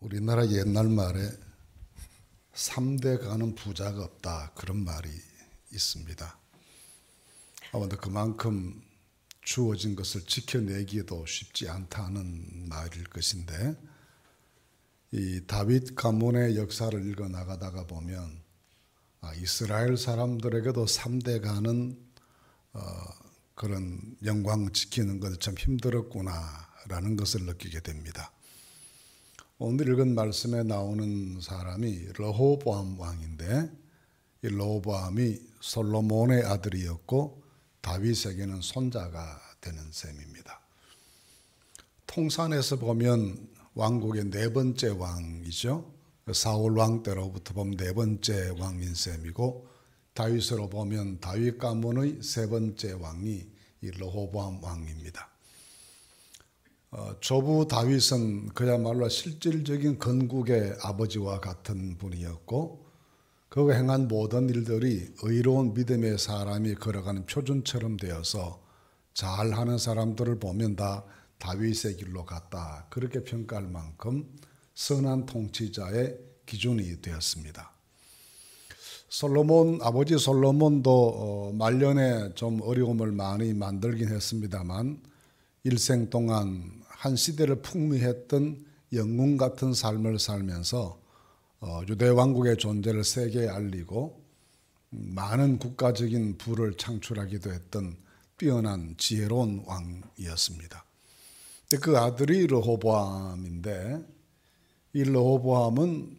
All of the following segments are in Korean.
우리나라 옛날 말에 3대 가는 부자가 없다, 그런 말이 있습니다. 아무튼 그만큼 주어진 것을 지켜내기도 쉽지 않다는 말일 것인데, 이 다윗 가문의 역사를 읽어 나가다가 보면 이스라엘 사람들에게도 3대 가는 그런 영광 지키는 것이 참 힘들었구나라는 것을 느끼게 됩니다. 오늘 읽은 말씀에 나오는 사람이 르호보암 왕인데, 이 르호보암이 솔로몬의 아들이었고 다윗에게는 손자가 되는 셈입니다. 통산에서 보면 왕국의 네 번째 왕이죠. 사울 왕 때로부터 보면 네 번째 왕인 셈이고, 다윗으로 보면 다윗 가문의 세 번째 왕이 이 르호보암 왕입니다. 조부 다윗은 그야말로 실질적인 건국의 아버지와 같은 분이었고, 그가 행한 모든 일들이 의로운 믿음의 사람이 걸어가는 표준처럼 되어서 잘하는 사람들을 보면 다 다윗의 길로 갔다, 그렇게 평가할 만큼 선한 통치자의 기준이 되었습니다. 아버지 솔로몬도 말년에 좀 어려움을 많이 만들긴 했습니다만, 일생 동안 한 시대를 풍미했던 영웅 같은 삶을 살면서 유대 왕국의 존재를 세계에 알리고 많은 국가적인 부를 창출하기도 했던 뛰어난 지혜로운 왕이었습니다. 그 아들이 르호보암인데, 이 르호보암은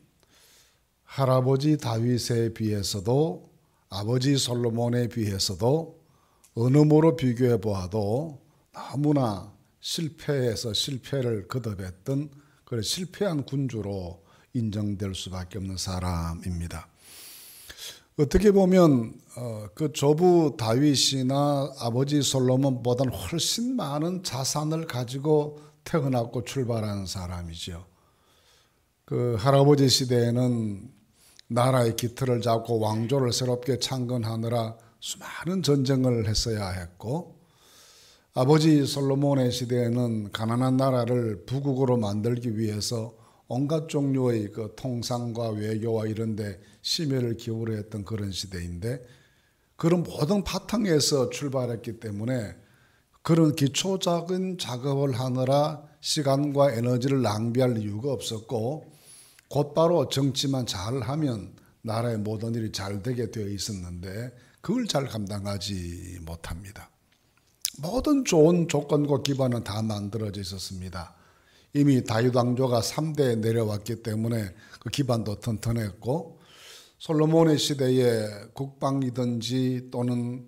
할아버지 다윗에 비해서도 아버지 솔로몬에 비해서도 어느 모로 비교해 보아도 너무나 실패해서 실패를 거듭했던 그런 실패한 군주로 인정될 수밖에 없는 사람입니다. 어떻게 보면 그 조부 다윗이나 아버지 솔로몬보다는 훨씬 많은 자산을 가지고 태어났고 출발한 사람이죠. 그 할아버지 시대에는 나라의 기틀을 잡고 왕조를 새롭게 창건하느라 수많은 전쟁을 했어야 했고, 아버지 솔로몬의 시대에는 가난한 나라를 부국으로 만들기 위해서 온갖 종류의 그 통상과 외교와 이런 데 심혈을 기울여 했던 그런 시대인데, 그런 모든 바탕에서 출발했기 때문에 그런 기초적인 작업을 하느라 시간과 에너지를 낭비할 이유가 없었고, 곧바로 정치만 잘하면 나라의 모든 일이 잘 되게 되어 있었는데 그걸 잘 감당하지 못합니다. 모든 좋은 조건과 기반은 다 만들어져 있었습니다. 이미 다윗 왕조가 3대에 내려왔기 때문에 그 기반도 튼튼했고, 솔로몬의 시대에 국방이든지 또는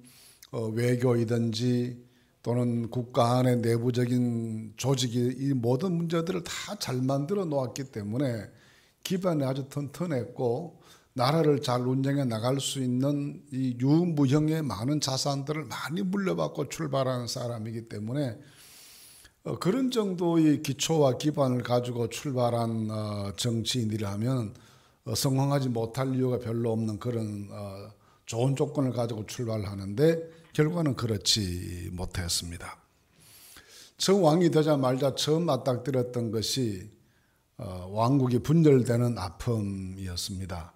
외교이든지 또는 국가 안의 내부적인 조직이 이 모든 문제들을 다 잘 만들어 놓았기 때문에 기반이 아주 튼튼했고, 나라를 잘 운영해 나갈 수 있는 이 유무형의 많은 자산들을 많이 물려받고 출발하는 사람이기 때문에 그런 정도의 기초와 기반을 가지고 출발한 정치인이라면 성공하지 못할 이유가 별로 없는 그런 좋은 조건을 가지고 출발하는데, 결과는 그렇지 못했습니다. 처음 왕이 되자마자 처음 맞닥뜨렸던 것이 왕국이 분열되는 아픔이었습니다.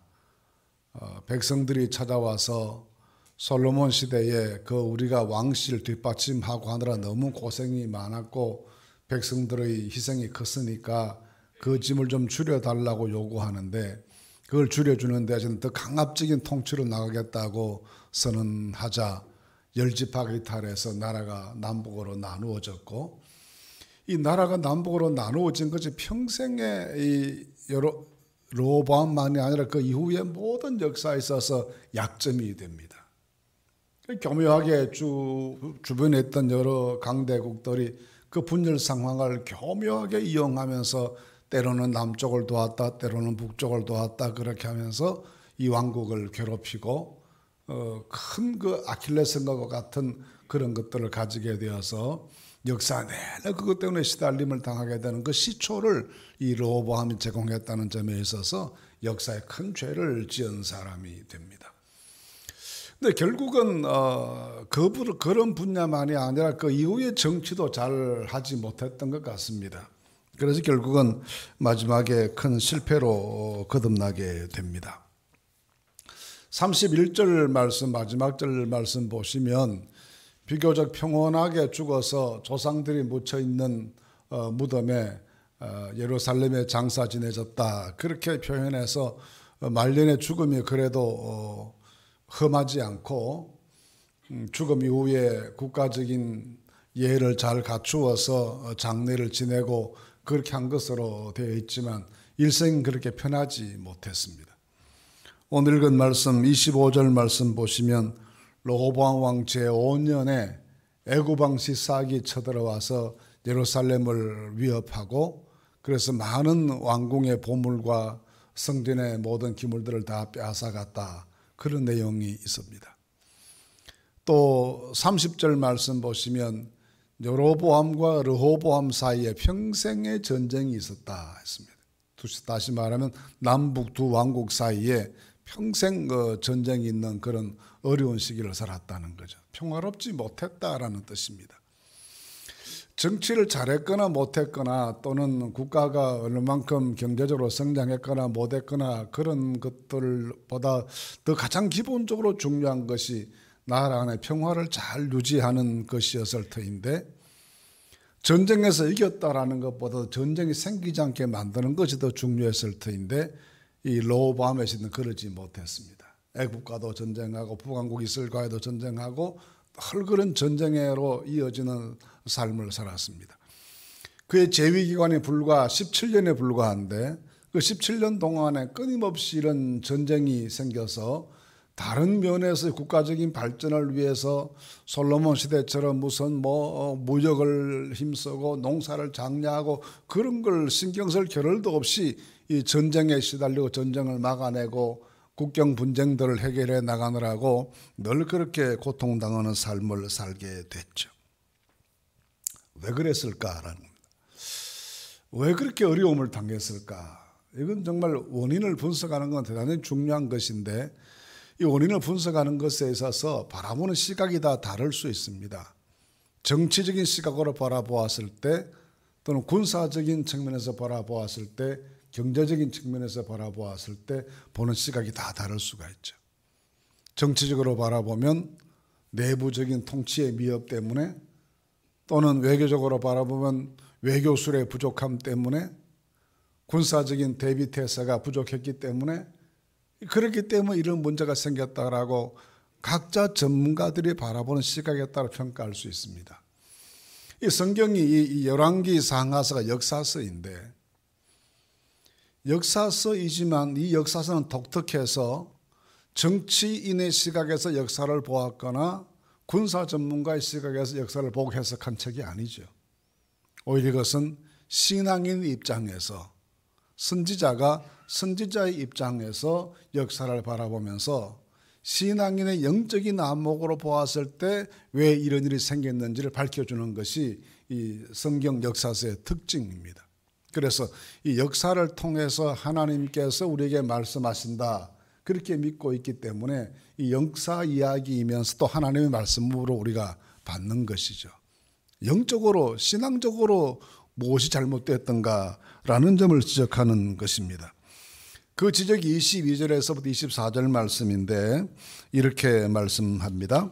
백성들이 찾아와서 솔로몬 시대에 그 우리가 왕실을 뒷받침하고 하느라 너무 고생이 많았고 백성들의 희생이 컸으니까 그 짐을 좀 줄여달라고 요구하는데, 그걸 줄여주는 대신 더 강압적인 통치로 나가겠다고 선언하자 열지파가 이탈해서 나라가 남북으로 나누어졌고, 이 나라가 남북으로 나누어진 것이 평생의 이 르호보암만이 아니라 그 이후의 모든 역사에 있어서 약점이 됩니다. 교묘하게 주변에 있던 여러 강대국들이 그 분열 상황을 교묘하게 이용하면서 때로는 남쪽을 도왔다, 때로는 북쪽을 도왔다, 그렇게 하면서 이 왕국을 괴롭히고 큰 그 아킬레스건과 같은 그런 것들을 가지게 되어서 역사 내내 그것 때문에 시달림을 당하게 되는 그 시초를 이 르호보암이 제공했다는 점에 있어서 역사에 큰 죄를 지은 사람이 됩니다. 근데 결국은 그런 분야만이 아니라 그 이후의 정치도 잘 하지 못했던 것 같습니다. 그래서 결국은 마지막에 큰 실패로 거듭나게 됩니다. 31절 말씀, 마지막 절 말씀 보시면 비교적 평온하게 죽어서 조상들이 묻혀있는 무덤에 예루살렘에 장사 지내졌다, 그렇게 표현해서 말년의 죽음이 그래도 험하지 않고 죽음 이후에 국가적인 예를 잘 갖추어서 장례를 지내고 그렇게 한 것으로 되어 있지만 일생은 그렇게 편하지 못했습니다. 오늘 읽은 말씀 25절 말씀 보시면 르호보암 왕 제5년에 애굽 왕 시삭이 쳐들어와서 예루살렘을 위협하고 그래서 많은 왕궁의 보물과 성전의 모든 기물들을 다 빼앗아갔다, 그런 내용이 있습니다. 또 30절 말씀 보시면 여로보암과 르호보암 사이에 평생의 전쟁이 있었다 했습니다. 다시 말하면 남북 두 왕국 사이에 평생 전쟁이 있는 그런 어려운 시기를 살았다는 거죠. 평화롭지 못했다라는 뜻입니다. 정치를 잘했거나 못했거나 또는 국가가 얼마만큼 경제적으로 성장했거나 못했거나 그런 것들보다 더 가장 기본적으로 중요한 것이 나라 안의 평화를 잘 유지하는 것이었을 터인데, 전쟁에서 이겼다라는 것보다 전쟁이 생기지 않게 만드는 것이 더 중요했을 터인데 이 르호보암의 시대는 그러지 못했습니다. 애국과도 전쟁하고 북왕국 이스라엘과도 전쟁하고 헐그런 전쟁으로 이어지는 삶을 살았습니다. 그의 재위기간이 불과 17년에 불과한데 그 17년 동안에 끊임없이 이런 전쟁이 생겨서 다른 면에서 국가적인 발전을 위해서 솔로몬 시대처럼 무슨 무역을 힘쓰고 농사를 장려하고 그런 걸 신경 쓸 겨를도 없이 이 전쟁에 시달리고 전쟁을 막아내고 국경 분쟁들을 해결해 나가느라고 늘 그렇게 고통당하는 삶을 살게 됐죠. 왜 그랬을까라는 겁니다. 왜 그렇게 어려움을 당했을까? 이건 정말 원인을 분석하는 건 대단히 중요한 것인데 이 원인을 분석하는 것에 있어서 바라보는 시각이 다 다를 수 있습니다. 정치적인 시각으로 바라보았을 때 또는 군사적인 측면에서 바라보았을 때 경제적인 측면에서 바라보았을 때 보는 시각이 다 다를 수가 있죠. 정치적으로 바라보면 내부적인 통치의 미흡 때문에 또는 외교적으로 바라보면 외교술의 부족함 때문에 군사적인 대비태세가 부족했기 때문에 그렇기 때문에 이런 문제가 생겼다라고 각자 전문가들이 바라보는 시각에 따라 평가할 수 있습니다. 이 성경이 이 열왕기 상하서가 역사서인데 역사서이지만 이 역사서는 독특해서 정치인의 시각에서 역사를 보았거나 군사 전문가의 시각에서 역사를 보고 해석한 책이 아니죠. 오히려 이것은 신앙인의 입장에서 선지자의 입장에서 역사를 바라보면서 신앙인의 영적인 안목으로 보았을 때 왜 이런 일이 생겼는지를 밝혀주는 것이 이 성경 역사서의 특징입니다. 그래서 이 역사를 통해서 하나님께서 우리에게 말씀하신다 그렇게 믿고 있기 때문에 이 역사 이야기이면서 또 하나님의 말씀으로 우리가 받는 것이죠. 영적으로 신앙적으로 무엇이 잘못됐던가라는 점을 지적하는 것입니다. 그 지적이 22절에서부터 24절 말씀인데 이렇게 말씀합니다.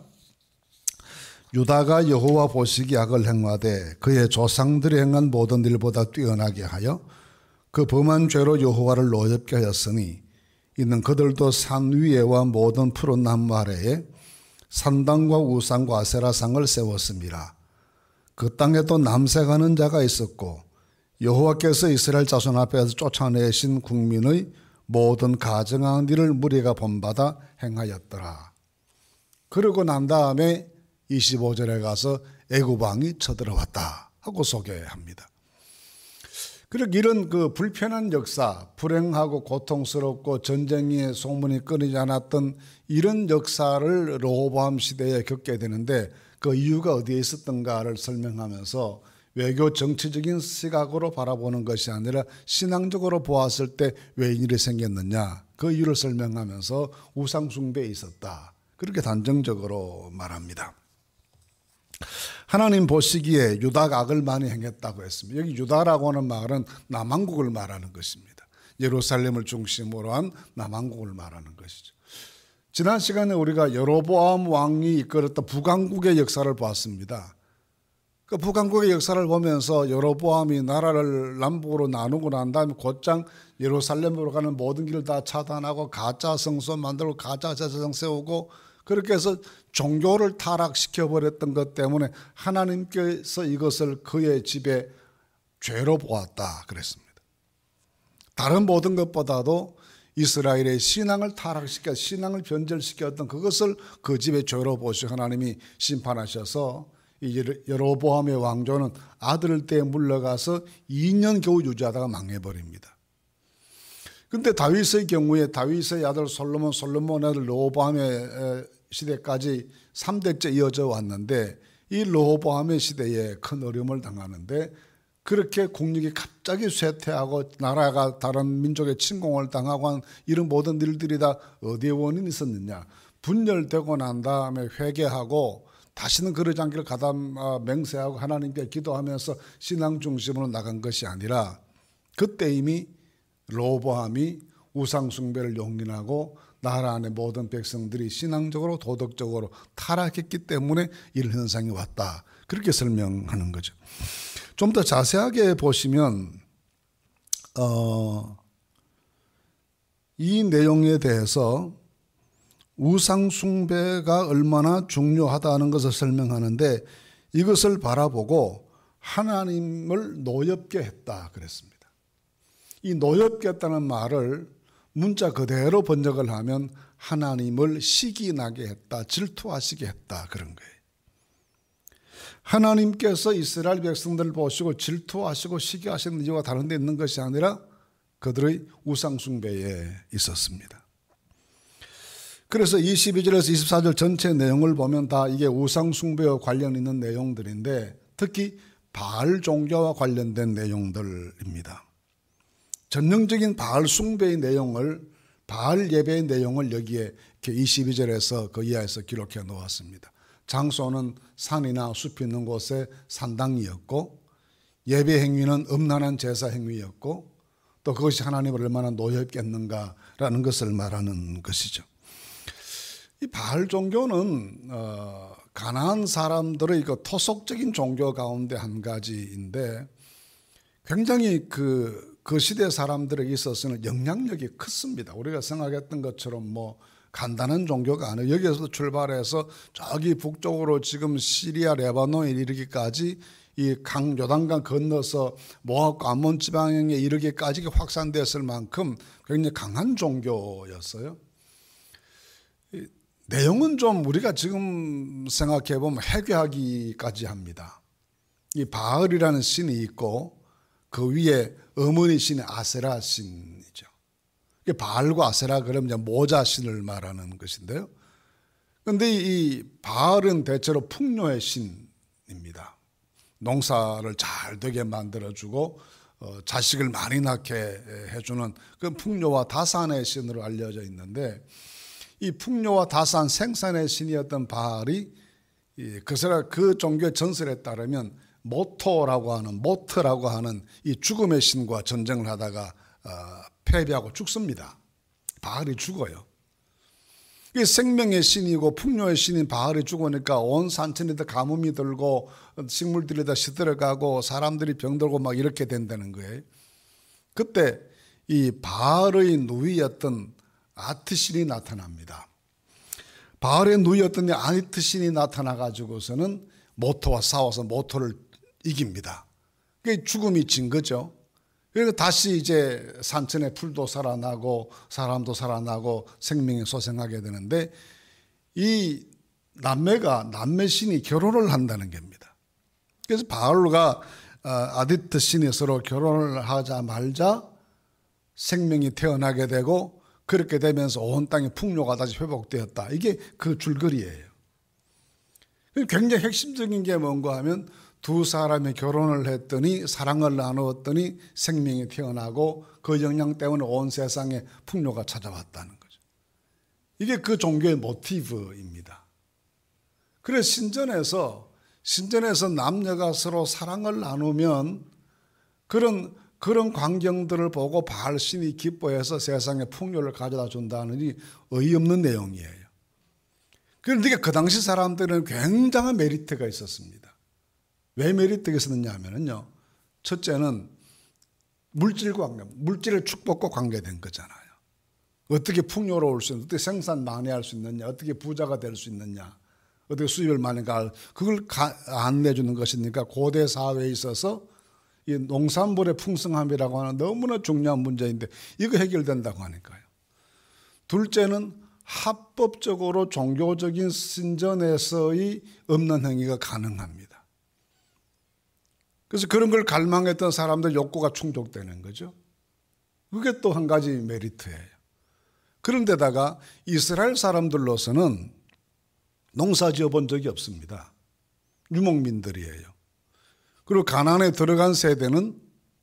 유다가 여호와 보시기에 악을 행하되 그의 조상들이 행한 모든 일보다 뛰어나게 하여 그 범한 죄로 여호와를 노엽게 하였으니 이는 그들도 산 위에와 모든 푸른 나무 아래에 산당과 우상과 아세라상을 세웠습니다. 그 땅에도 남색하는 자가 있었고 여호와께서 이스라엘 자손 앞에서 쫓아내신 국민의 모든 가증한 일을 무리가 본받아 행하였더라. 그러고 난 다음에 25절에 가서 애굽 왕이 쳐들어왔다 하고 소개합니다. 그리고 이런 그 불편한 역사, 불행하고 고통스럽고 전쟁의 소문이 끊이지 않았던 이런 역사를 르호보암 시대에 겪게 되는데 그 이유가 어디에 있었던가를 설명하면서 외교 정치적인 시각으로 바라보는 것이 아니라 신앙적으로 보았을 때 왜 일이 생겼느냐 그 이유를 설명하면서 우상 숭배에 있었다 그렇게 단정적으로 말합니다. 하나님 보시기에 유다가 악을 많이 행했다고 했습니다. 여기 유다라고 하는 말은 남왕국을 말하는 것입니다. 예루살렘을 중심으로 한 남왕국을 말하는 것이죠. 지난 시간에 우리가 여로보암 왕이 이끌었던 북왕국의 역사를 보았습니다. 그 북왕국의 역사를 보면서 여로보암이 나라를 남북으로 나누고 난 다음에 곧장 예루살렘으로 가는 모든 길을 다 차단하고 가짜 성소 만들고 가짜 제사장 세우고 그렇게 해서 종교를 타락시켜버렸던 것 때문에 하나님께서 이것을 그의 집에 죄로 보았다 그랬습니다. 다른 모든 것보다도 이스라엘의 신앙을 타락시켜 신앙을 변절시켰던 그것을 그 집의 죄로 보시고 하나님이 심판하셔서 여로보암의 왕조는 아들 때에 물러가서 2년 겨우 유지하다가 망해버립니다. 그런데 다윗의 경우에 다윗의 아들 솔로몬의 아들 르호보암의 시대까지 3대째 이어져 왔는데 이 르호보암의 시대에 큰 어려움을 당하는데 그렇게 국력이 갑자기 쇠퇴하고 나라가 다른 민족의 침공을 당하고 한 이런 모든 일들이 다 어디에 원인이 있었느냐. 분열되고 난 다음에 회개하고 다시는 그러지 않기를 맹세하고 하나님께 기도하면서 신앙 중심으로 나간 것이 아니라 그때 이미 르호보암이 우상 숭배를 용인하고 나라 안의 모든 백성들이 신앙적으로 도덕적으로 타락했기 때문에 이런 현상이 왔다. 그렇게 설명하는 거죠. 좀 더 자세하게 보시면 이 내용에 대해서 우상 숭배가 얼마나 중요하다는 것을 설명하는데 이것을 바라보고 하나님을 노엽게 했다 그랬습니다. 이 노엽게 했다는 말을 문자 그대로 번역을 하면 하나님을 시기나게 했다, 질투하시게 했다 그런 거예요. 하나님께서 이스라엘 백성들을 보시고 질투하시고 시기하시는 이유가 다른 데 있는 것이 아니라 그들의 우상 숭배에 있었습니다. 그래서 22절에서 24절 전체 내용을 보면 다 이게 우상 숭배와 관련 있는 내용들인데 특히 바알 종교와 관련된 내용들입니다. 전형적인 바알 숭배의 내용을 바알 예배의 내용을 여기에 22절에서 그 이하에서 기록해 놓았습니다. 장소는 산이나 숲이 있는 곳에 산당이었고 예배 행위는 음란한 제사 행위였고 또 그것이 하나님을 얼마나 노엽게 했는가라는 것을 말하는 것이죠. 이 바알 종교는 가나안 사람들의 그 토속적인 종교 가운데 한 가지인데 굉장히 그 시대 사람들에게 있어서는 영향력이 컸습니다. 우리가 생각했던 것처럼 뭐 간단한 종교가 아니에요. 여기에서 출발해서 저기 북쪽으로 지금 시리아, 레바논에 이르기까지 이 요단강 건너서 모압과 암몬 지방에 이르기까지 확산됐을 만큼 굉장히 강한 종교였어요. 내용은 좀 우리가 지금 생각해 보면 회개하기까지 합니다. 이 바알이라는 신이 있고 그 위에 어머니 신이 아세라 신이죠. 바알과 아세라 그러면 이제 모자 신을 말하는 것인데요. 그런데 이 바알은 대체로 풍요의 신입니다. 농사를 잘 되게 만들어주고 자식을 많이 낳게 해주는 그 풍요와 다산의 신으로 알려져 있는데 이 풍요와 다산 생산의 신이었던 바알이 그 종교의 전설에 따르면 모트라고 하는 이 죽음의 신과 전쟁을 하다가 패배하고 죽습니다. 바알이 죽어요. 이 생명의 신이고 풍요의 신인 바알이 죽으니까 온 산천이 다 가뭄이 들고 식물들이 다 시들어가고 사람들이 병들고 막 이렇게 된다는 거예요. 그때 이 바알의 누이였던 아트 신이 나타납니다. 바알의 누이였던 아트 신이 나타나 가지고서는 모토와 싸워서 모토를 이깁니다. 그게 죽음이 진 거죠. 그러니까 다시 이제 산천의 풀도 살아나고 사람도 살아나고 생명이 소생하게 되는데 이 남매 신이 결혼을 한다는 겁니다. 그래서 바알과 아디트 신이 서로 결혼을 하자 말자 생명이 태어나게 되고 그렇게 되면서 온 땅의 풍요가 다시 회복되었다. 이게 그 줄거리예요. 굉장히 핵심적인 게 뭔가 하면 두 사람이 결혼을 했더니 사랑을 나누었더니 생명이 태어나고 그 영향 때문에 온 세상에 풍요가 찾아왔다는 거죠. 이게 그 종교의 모티브입니다. 그래서 신전에서 신전에서 남녀가 서로 사랑을 나누면 그런 광경들을 보고 바알 신이 기뻐해서 세상에 풍요를 가져다 준다는 이 어이없는 내용이에요. 그런데 그 당시 사람들은 굉장한 메리트가 있었습니다. 왜 메리트가 있었느냐 하면요. 첫째는 물질의 축복과 관계된 거잖아요. 어떻게 풍요로울 수 있느냐, 어떻게 생산 많이 할 수 있느냐, 어떻게 부자가 될 수 있느냐, 어떻게 수입을 많이 그걸 안내해 주는 것이니까 고대 사회에 있어서 이 농산물의 풍성함이라고 하는 너무나 중요한 문제인데 이거 해결된다고 하니까요. 둘째는 합법적으로 종교적인 신전에서의 없는 행위가 가능합니다. 그래서 그런 걸 갈망했던 사람들 욕구가 충족되는 거죠. 그게 또 한 가지 메리트예요. 그런데다가 이스라엘 사람들로서는 농사 지어본 적이 없습니다. 유목민들이에요. 그리고 가나안에 들어간 세대는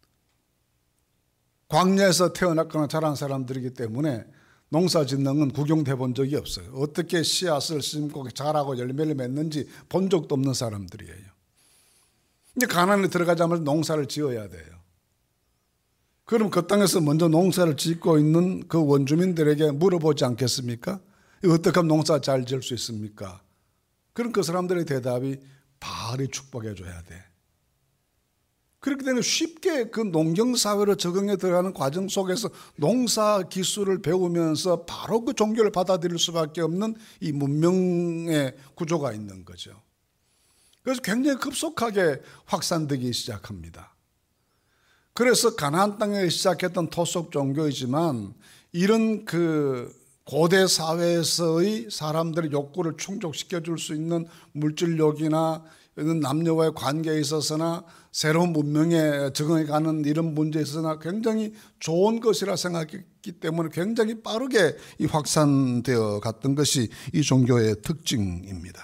광야에서 태어났거나 자란 사람들이기 때문에 농사 짓는 건 구경해 본 적이 없어요. 어떻게 씨앗을 심고 자라고 열매를 맺는지 본 적도 없는 사람들이에요. 이제 가나안에 들어가자마자 농사를 지어야 돼요. 그럼 그 땅에서 먼저 농사를 짓고 있는 그 원주민들에게 물어보지 않겠습니까? 어떻게 하면 농사 잘 지을 수 있습니까? 그럼 그 사람들의 대답이 바알이 축복해 줘야 돼. 그렇기 때문에 쉽게 그 농경사회로 적응해 들어가는 과정 속에서 농사 기술을 배우면서 바로 그 종교를 받아들일 수밖에 없는 이 문명의 구조가 있는 거죠. 그래서 굉장히 급속하게 확산되기 시작합니다. 그래서 가나안 땅에 시작했던 토속 종교이지만 이런 그 고대 사회에서의 사람들의 욕구를 충족시켜 줄 수 있는 물질욕이나 남녀와의 관계에 있어서나 새로운 문명에 적응해가는 이런 문제에 있어서나 굉장히 좋은 것이라 생각했기 때문에 굉장히 빠르게 이 확산되어 갔던 것이 이 종교의 특징입니다.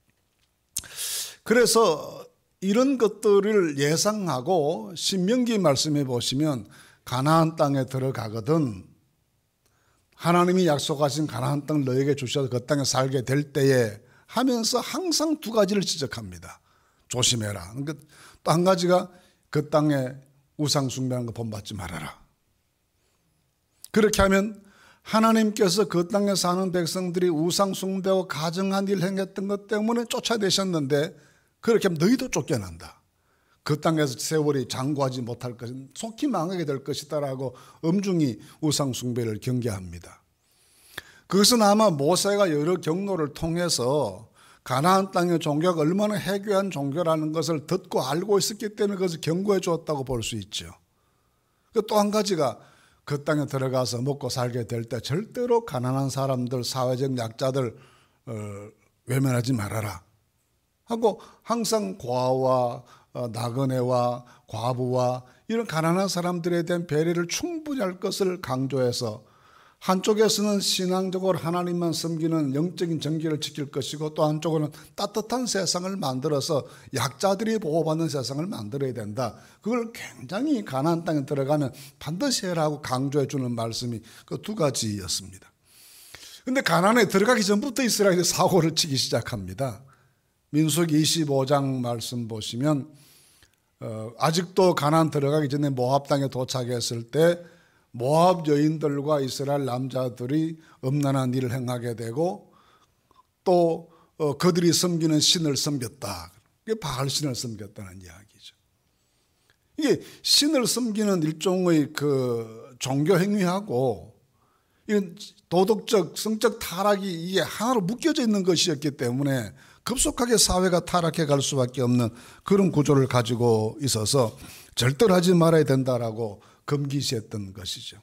그래서 이런 것들을 예상하고 신명기 말씀해 보시면 가나안 땅에 들어가거든 하나님이 약속하신 가나안 땅을 너에게 주셔서 그 땅에 살게 될 때에 하면서 항상 두 가지를 지적합니다. 조심해라. 그러니까 또 한 가지가 그 땅에 우상 숭배하는 거 본받지 말아라. 그렇게 하면 하나님께서 그 땅에 사는 백성들이 우상 숭배하고 가증한 일을 행했던 것 때문에 쫓아내셨는데 그렇게 하면 너희도 쫓겨난다. 그 땅에서 세월이 장구하지 못할 것이 속히 망하게 될 것이다라고 엄중히 우상 숭배를 경계합니다. 그것은 아마 모세가 여러 경로를 통해서 가나안 땅의 종교가 얼마나 해괴한 종교라는 것을 듣고 알고 있었기 때문에 그것을 경고해 주었다고 볼 수 있죠. 또 한 가지가 그 땅에 들어가서 먹고 살게 될 때 절대로 가난한 사람들, 사회적 약자들 외면하지 말아라 하고 항상 고아와 나그네와 과부와 이런 가난한 사람들에 대한 배려를 충분히 할 것을 강조해서 한쪽에서는 신앙적으로 하나님만 섬기는 영적인 정기를 지킬 것이고 또 한쪽으로는 따뜻한 세상을 만들어서 약자들이 보호받는 세상을 만들어야 된다. 그걸 굉장히 가나안 땅에 들어가면 반드시 해라고 강조해 주는 말씀이 그 두 가지였습니다. 그런데 가나안에 들어가기 전부터 이스라엘이 사고를 치기 시작합니다. 민수기 25장 말씀 보시면 아직도 가나안 들어가기 전에 모압 땅에 도착했을 때 모압 여인들과 이스라엘 남자들이 음란한 일을 행하게 되고 또 그들이 섬기는 신을 섬겼다. 이게 바알 신을 섬겼다는 이야기죠. 이게 신을 섬기는 일종의 그 종교 행위하고 이런 도덕적 성적 타락이 이게 하나로 묶여져 있는 것이었기 때문에 급속하게 사회가 타락해 갈 수밖에 없는 그런 구조를 가지고 있어서 절대로 하지 말아야 된다라고 금기시했던 것이죠.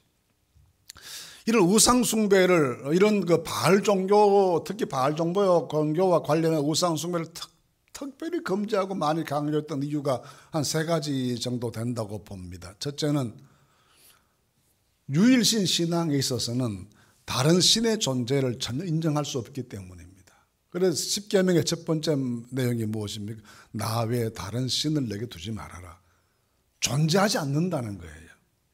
이런 우상 숭배를 이런 그 바알 종교 특히 바알 종교와 관련한 우상 숭배를 특별히 금지하고 많이 강조했던 이유가 한 세 가지 정도 된다고 봅니다. 첫째는 유일신 신앙에 있어서는 다른 신의 존재를 전혀 인정할 수 없기 때문입니다. 그래서 십계명의 첫 번째 내용이 무엇입니까? 나 외에 다른 신을 내게 두지 말아라. 존재하지 않는다는 거예요.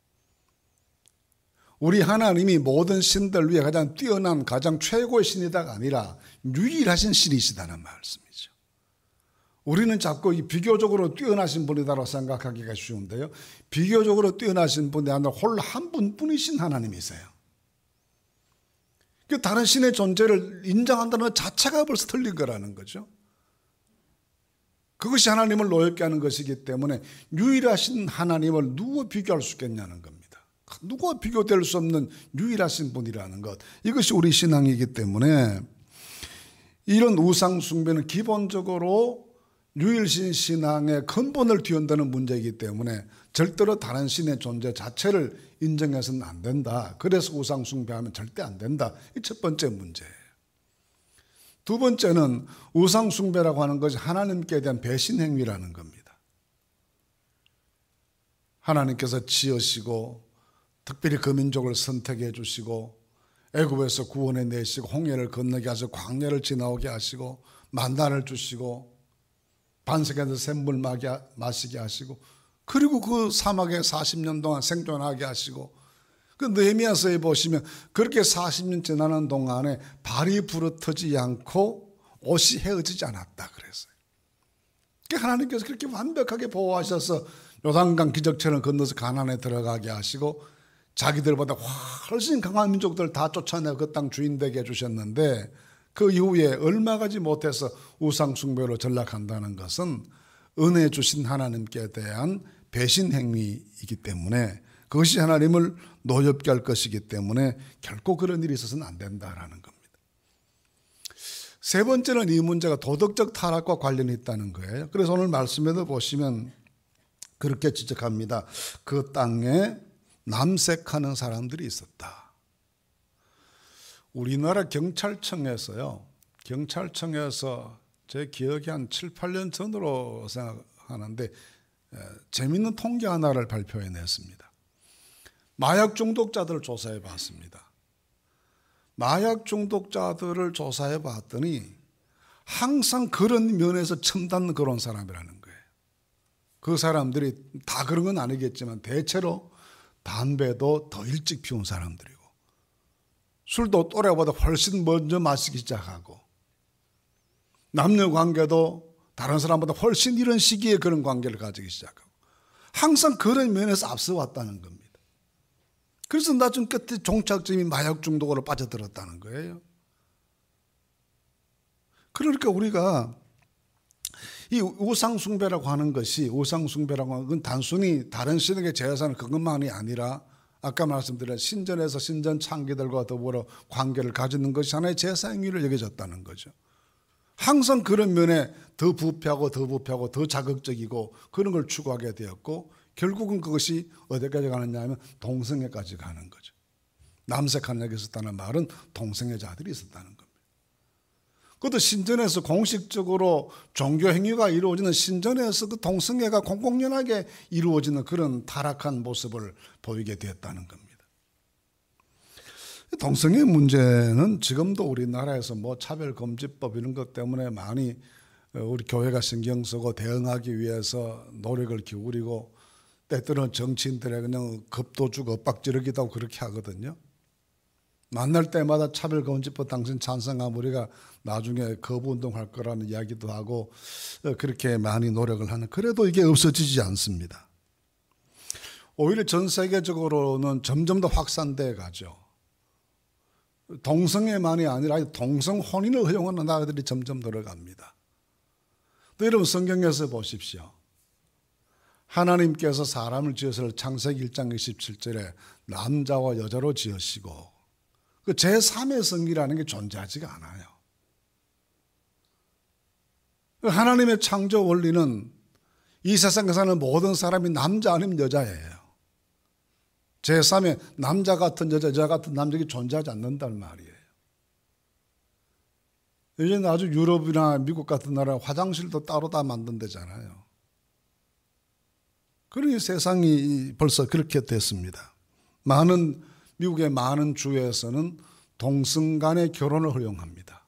우리 하나님이 모든 신들 위에 가장 뛰어난 가장 최고의 신이다가 아니라 유일하신 신이시다는 말씀이죠. 우리는 자꾸 이 비교적으로 뛰어나신 분이다라고 생각하기가 쉬운데요. 비교적으로 뛰어나신 분이 아니라 홀로 한 분뿐이신 하나님이세요. 그 다른 신의 존재를 인정한다는 것 자체가 벌써 틀린 거라는 거죠. 그것이 하나님을 노엽게 하는 것이기 때문에 유일하신 하나님을 누구와 비교할 수 있겠냐는 겁니다. 누구와 비교될 수 없는 유일하신 분이라는 것. 이것이 우리 신앙이기 때문에 이런 우상 숭배는 기본적으로 유일신 신앙의 근본을 뒤흔드는 문제이기 때문에 절대로 다른 신의 존재 자체를 인정해서는 안 된다. 그래서 우상 숭배하면 절대 안 된다. 이 첫 번째 문제예요. 두 번째는 우상 숭배라고 하는 것이 하나님께 대한 배신 행위라는 겁니다. 하나님께서 지으시고 특별히 그 민족을 선택해 주시고 애굽에서 구원해 내시고 홍해를 건너게 하시고 광야를 지나오게 하시고 만나를 주시고 반석에서 샘물 마시게 하시고 그리고 그 사막에 40년 동안 생존하게 하시고 그 느헤미야서에 보시면 그렇게 40년 지나는 동안에 발이 부러뜨지 않고 옷이 헤어지지 않았다 그랬어요. 하나님께서 그렇게 완벽하게 보호하셔서 요단강 기적처럼 건너서 가나안에 들어가게 하시고 자기들보다 훨씬 강한 민족들 다 쫓아내고 그 땅 주인 되게 해주셨는데 그 이후에 얼마 가지 못해서 우상 숭배로 전락한다는 것은 은혜 주신 하나님께 대한 배신 행위이기 때문에 그것이 하나님을 노엽게 할 것이기 때문에 결코 그런 일이 있어서는 안 된다라는 겁니다. 세 번째는 이 문제가 도덕적 타락과 관련이 있다는 거예요. 그래서 오늘 말씀에도 보시면 그렇게 지적합니다. 그 땅에 남색하는 사람들이 있었다. 우리나라 경찰청에서 제 기억이 한 7, 8년 전으로 생각하는데 재미있는 통계 하나를 발표해냈습니다. 마약 중독자들을 조사해 봤습니다. 마약 중독자들을 조사해 봤더니 항상 그런 면에서 첨단 그런 사람이라는 거예요. 그 사람들이 다 그런 건 아니겠지만 대체로 담배도 더 일찍 피운 사람들이고 술도 또래보다 훨씬 먼저 마시기 시작하고 남녀 관계도 다른 사람보다 훨씬 이런 시기에 그런 관계를 가지기 시작하고 항상 그런 면에서 앞서왔다는 겁니다. 그래서 나중 끝에 종착점이 마약 중독으로 빠져들었다는 거예요. 그러니까 우리가 이 우상숭배라고 하는 건 단순히 다른 신에게 제사하는 그것만이 아니라 아까 말씀드린 신전에서 신전 창기들과 더불어 관계를 가지는 것이 하나의 제사 행위를 여겨졌다는 거죠. 항상 그런 면에 더 부패하고 더 자극적이고 그런 걸 추구하게 되었고 결국은 그것이 어디까지 가느냐 하면 동성애까지 가는 거죠. 남색한 적이 있었다는 말은 동성애자들이 있었다는 겁니다. 그것도 신전에서 공식적으로 종교 행위가 이루어지는 신전에서 그 동성애가 공공연하게 이루어지는 그런 타락한 모습을 보이게 되었다는 겁니다. 동성애 문제는 지금도 우리나라에서 뭐 차별금지법 이런 것 때문에 많이 우리 교회가 신경 쓰고 대응하기 위해서 노력을 기울이고 때때로는 정치인들의 그냥 겁도 주고 엇박지르기도 하고 그렇게 하거든요. 만날 때마다 차별금지법 당신 찬성하면 우리가 나중에 거부운동할 거라는 이야기도 하고 그렇게 많이 노력을 하는 그래도 이게 없어지지 않습니다. 오히려 전 세계적으로는 점점 더 확산돼 가죠. 동성애만이 아니라 동성 혼인을 허용하는 나라들이 점점 늘어갑니다. 또 여러분 성경에서 보십시오. 하나님께서 사람을 지어서 창세기 1장 27절에 남자와 여자로 지으시고 그 제3의 성이라는 게 존재하지가 않아요. 하나님의 창조 원리는 이 세상에 사는 모든 사람이 남자 아니면 여자예요. 제3의 남자 같은 여자 같은 남자가 존재하지 않는다는 말이에요. 요즘 아주 유럽이나 미국 같은 나라 화장실도 따로 다 만든다잖아요. 그러니 세상이 벌써 그렇게 됐습니다. 미국의 많은 주에서는 동성 간의 결혼을 허용합니다.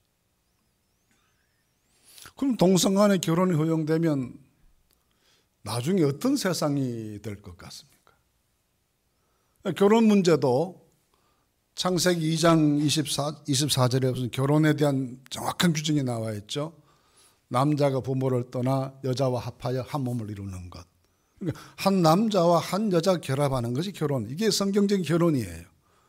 그럼 동성 간의 결혼이 허용되면 나중에 어떤 세상이 될 것 같습니까? 결혼 문제도 창세기 2장 24절에 무슨 결혼에 대한 정확한 규정이 나와 있죠. 남자가 부모를 떠나 여자와 합하여 한 몸을 이루는 것. 그러니까 한 남자와 한 여자 결합하는 것이 결혼. 이게 성경적인 결혼이에요.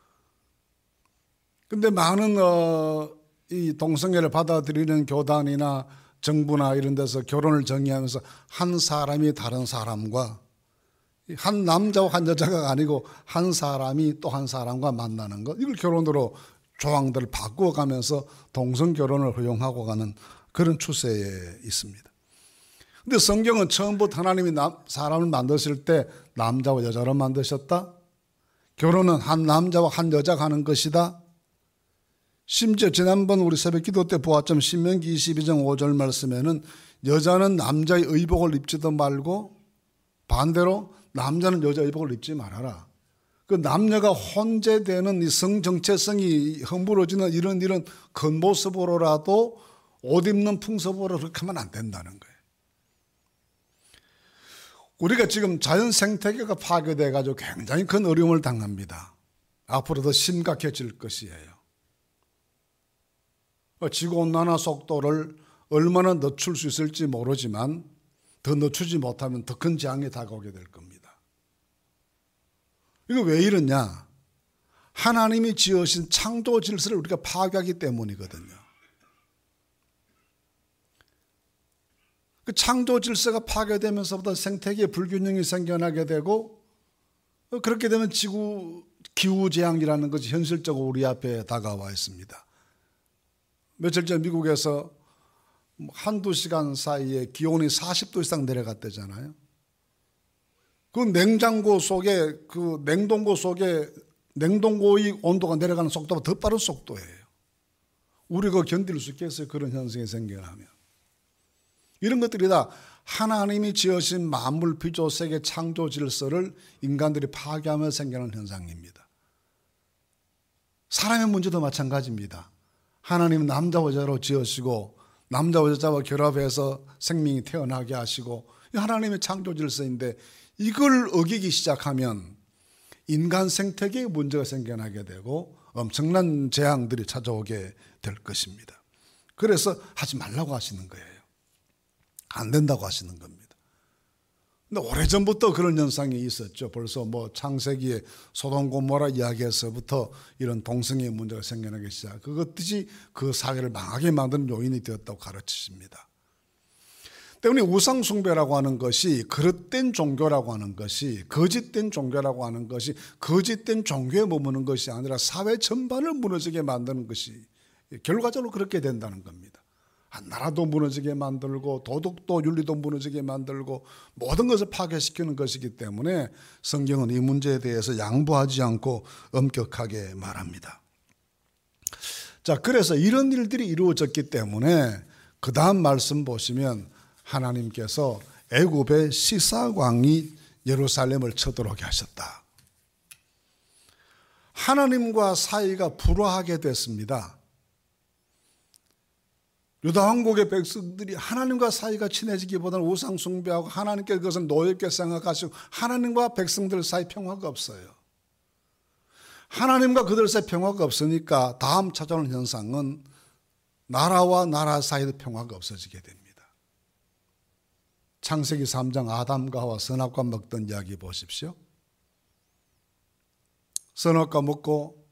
근데 많은 이 동성애를 받아들이는 교단이나 정부나 이런 데서 결혼을 정의하면서 한 사람이 다른 사람과, 한 남자와 한 여자가 아니고 한 사람이 또 한 사람과 만나는 것, 이걸 결혼으로 조항들을 바꾸어가면서 동성 결혼을 허용하고 가는 그런 추세에 있습니다. 근데 성경은 처음부터 하나님이 사람을 만드실 때 남자와 여자로 만드셨다. 결혼은 한 남자와 한 여자가 하는 것이다. 심지어 지난번 우리 새벽 기도 때 보았지만 신명기 22장 5절 말씀에는 여자는 남자의 의복을 입지도 말고 반대로 남자는 여자 의복을 입지 말아라. 그 남녀가 혼재되는 이 성정체성이 허물어지는 이런 겉모습으로라도 옷 입는 풍습으로 그렇게 하면 안 된다는 거예요. 우리가 지금 자연 생태계가 파괴돼 가지고 굉장히 큰 어려움을 당합니다. 앞으로 더 심각해질 것이에요. 지구온난화 속도를 얼마나 늦출 수 있을지 모르지만 더 늦추지 못하면 더 큰 재앙이 다가오게 될 겁니다. 이거 왜 이러냐? 하나님이 지으신 창조 질서를 우리가 파괴하기 때문이거든요. 그 창조 질서가 파괴되면서부터 생태계에 불균형이 생겨나게 되고, 그렇게 되면 기후재앙이라는 것이 현실적으로 우리 앞에 다가와 있습니다. 며칠 전 미국에서 한두 시간 사이에 기온이 40도 이상 내려갔대잖아요. 그 냉장고 속에, 그 냉동고 속에 냉동고의 온도가 내려가는 속도가 더 빠른 속도예요. 우리가 견딜 수 있겠어요? 그런 현상이 생겨나면. 이런 것들이 다 하나님이 지으신 만물 피조세계 창조 질서를 인간들이 파괴하며 생겨나는 현상입니다. 사람의 문제도 마찬가지입니다. 하나님은 남자와 여자로 지으시고 남자와 여자와 결합해서 생명이 태어나게 하시고, 하나님의 창조 질서인데 이걸 어기기 시작하면 인간 생태계에 문제가 생겨나게 되고 엄청난 재앙들이 찾아오게 될 것입니다. 그래서 하지 말라고 하시는 거예요. 안 된다고 하시는 겁니다. 근데 오래전부터 그런 현상이 있었죠. 벌써 창세기에 소돔 고모라 이야기에서부터 이런 동성애 문제가 생겨나기 시작. 그것이 그 사회를 망하게 만드는 요인이 되었다고 가르치십니다. 때문에 우상 숭배라고 하는 것이, 그릇된 종교라고 하는 것이, 거짓된 종교라고 하는 것이, 거짓된 종교에 머무는 것이 아니라 사회 전반을 무너지게 만드는 것이 결과적으로 그렇게 된다는 겁니다. 한 나라도 무너지게 만들고 도덕도 윤리도 무너지게 만들고 모든 것을 파괴시키는 것이기 때문에 성경은 이 문제에 대해서 양보하지 않고 엄격하게 말합니다. 자, 그래서 이런 일들이 이루어졌기 때문에 그 다음 말씀 보시면 하나님께서 애굽의 시사광이 예루살렘을 쳐들어오게 하셨다. 하나님과 사이가 불화하게 됐습니다. 유다 왕국의 백성들이 하나님과 사이가 친해지기보다는 우상 숭배하고 하나님께 그것을 노엽게 생각하시고 하나님과 백성들 사이 평화가 없어요. 하나님과 그들 사이 평화가 없으니까 다음 찾아오는 현상은 나라와 나라 사이도 평화가 없어지게 됩니다. 창세기 3장 아담과 하와 선악과 먹던 이야기 보십시오. 선악과 먹고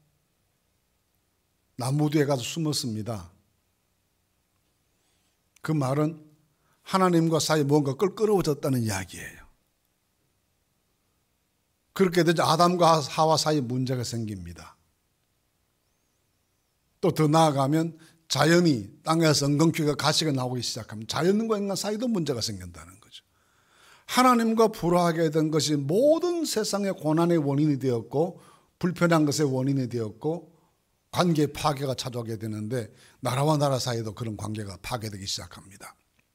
나무 뒤에 가서 숨었습니다. 그 말은 하나님과 사이에 뭔가 껄끄러워졌다는 이야기예요. 그렇게 되자 아담과 하와 사이에 문제가 생깁니다. 또 더 나아가면 자연이 땅에서 엉겅퀴가 가시가 나오기 시작하면 자연과 인간 사이도 문제가 생긴다는 거죠. 하나님과 불화하게 된 것이 모든 세상의 고난의 원인이 되었고 불편한 것의 원인이 되었고 관계 파괴가 찾아오게 되는데 나라와 나라 사이도 그런 관계가 파괴되기 시작합니다.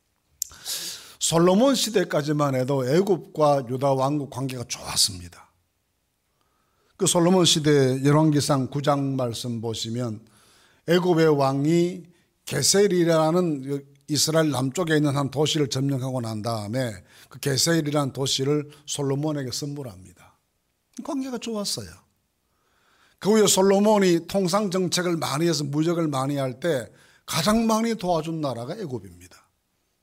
솔로몬 시대까지만 해도 애굽과 유다 왕국 관계가 좋았습니다. 그 솔로몬 시대 열왕기상 9장 말씀 보시면 애굽의 왕이 게셀이라는 이스라엘 남쪽에 있는 한 도시를 점령하고 난 다음에 그 게셀이라는 도시를 솔로몬에게 선물합니다. 관계가 좋았어요. 그 후에 솔로몬이 통상 정책을 많이 해서 무역을 많이 할 때 가장 많이 도와준 나라가 애굽입니다.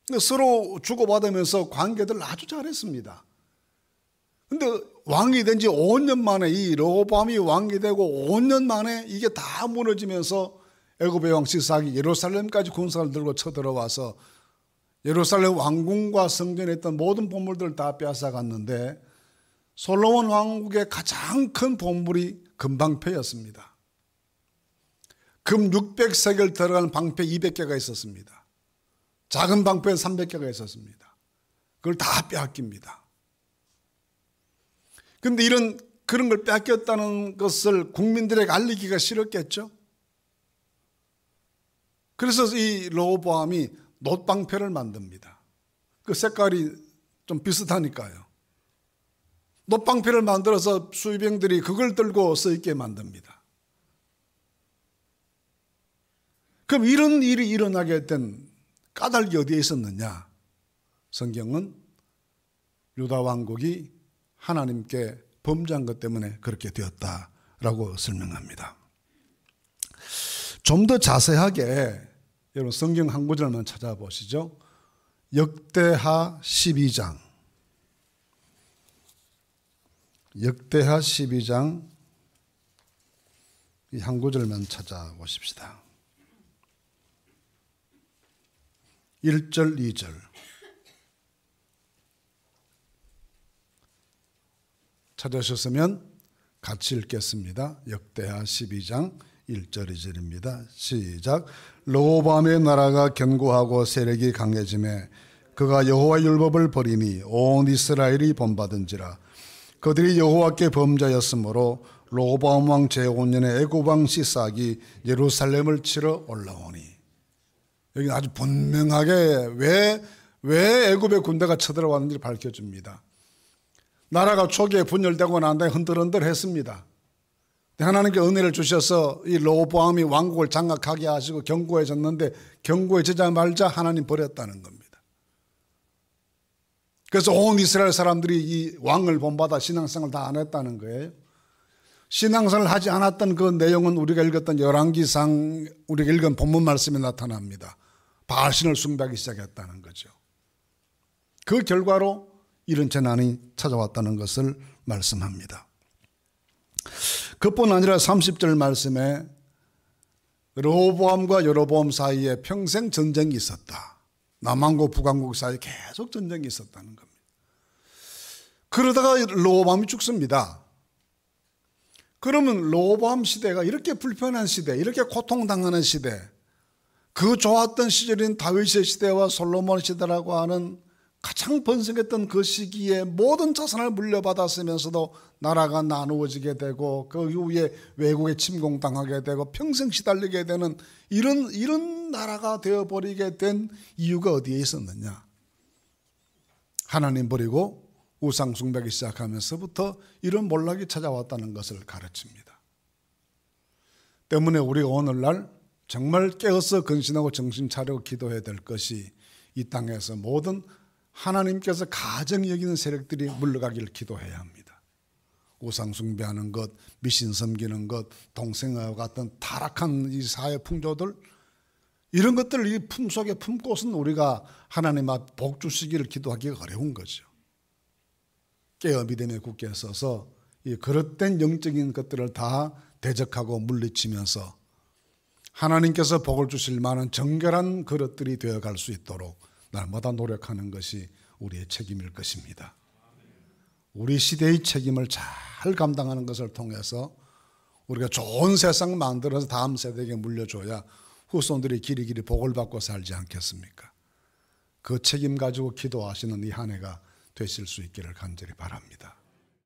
서로 주고받으면서 관계들 아주 잘했습니다. 근데 왕이 된 지 5년 만에, 이 르호보암이 왕이 되고 5년 만에 이게 다 무너지면서 애굽의 왕 시삭이 예루살렘까지 군사를 들고 쳐들어와서 예루살렘 왕궁과 성전에 있던 모든 보물들을 다 빼앗아갔는데 솔로몬 왕국의 가장 큰 보물이 금방패였습니다. 금 600세겔 들어간 방패 200개가 있었습니다. 작은 방패 300개가 있었습니다. 그걸 다 빼앗깁니다. 그런데 그런 걸 뺏겼다는 것을 국민들에게 알리기가 싫었겠죠. 그래서 이 르호보암이 놋방패를 만듭니다. 그 색깔이 좀 비슷하니까요. 놋방패를 만들어서 수비병들이 그걸 들고 서 있게 만듭니다. 그럼 이런 일이 일어나게 된 까닭이 어디에 있었느냐? 성경은 유다 왕국이 하나님께 범죄한 것 때문에 그렇게 되었다라고 설명합니다. 좀 더 자세하게 여러분 성경 한 구절만 찾아보시죠. 역대하 12장. 역대하 12장 이 한 구절만 찾아보십시다. 1절, 2절. 찾으셨으면 같이 읽겠습니다. 역대하 12장 1절, 2절입니다. 시작. 르호보암의 나라가 견고하고 세력이 강해지매 그가 여호와의 율법을 버리니 온 이스라엘이 본받은지라. 그들이 여호와께 범죄하였으므로 르호보암 왕 제5년에 애굽 왕 시삭이 예루살렘을 치러 올라오니. 여기 아주 분명하게 왜 애굽의 군대가 쳐들어왔는지 밝혀줍니다. 나라가 초기에 분열되고 난 다음에 흔들흔들했습니다. 하나님께 은혜를 주셔서 이 르호보암이 왕국을 장악하게 하시고 견고해졌는데 견고해지자마자 하나님 버렸다는 겁니다. 그래서 온 이스라엘 사람들이 이 왕을 본받아 신앙생활을 다 안 했다는 거예요. 신앙생활을 하지 않았던 그 내용은 우리가 읽었던 열왕기상 우리가 읽은 본문 말씀에 나타납니다. 바알신을 숭배하기 시작했다는 거죠. 그 결과로 이런 재난이 찾아왔다는 것을 말씀합니다. 그뿐 아니라 30절 말씀에 르호보암과 여로보암 사이에 평생 전쟁이 있었다. 남왕국 북왕국 사이에 계속 전쟁이 있었다는 겁니다. 그러다가 르호보암이 죽습니다. 그러면 르호보암 시대가 이렇게 불편한 시대, 이렇게 고통당하는 시대, 그 좋았던 시절인 다윗의 시대와 솔로몬 시대라고 하는 가장 번성했던 그 시기에 모든 자산을 물려받았으면서도 나라가 나누어지게 되고 그 이후에 외국에 침공당하게 되고 평생 시달리게 되는 이런 나라가 되어버리게 된 이유가 어디에 있었느냐? 하나님 버리고 우상 숭배하기 시작하면서부터 이런 몰락이 찾아왔다는 것을 가르칩니다. 때문에 우리가 오늘날 정말 깨어서 근신하고 정신 차리고 기도해야 될 것이 이 땅에서 모든 하나님께서 가증히 여기는 세력들이 물러가기를 기도해야 합니다. 우상 숭배하는 것, 미신 섬기는 것, 동생과 같은 타락한 이 사회 풍조들, 이런 것들을 이 품속에 품고서는 우리가 하나님 앞 복 주시기를 기도하기가 어려운 거죠. 깨어 믿음에 굳게 서서 이 그릇된 영적인 것들을 다 대적하고 물리치면서 하나님께서 복을 주실 만한 정결한 그릇들이 되어갈 수 있도록 날마다 노력하는 것이 우리의 책임일 것입니다. 우리 시대의 책임을 잘 감당하는 것을 통해서 우리가 좋은 세상 만들어서 다음 세대에게 물려줘야 후손들이 길이길이 복을 받고 살지 않겠습니까? 그 책임 가지고 기도하시는 이 한 해가 되실 수 있기를 간절히 바랍니다.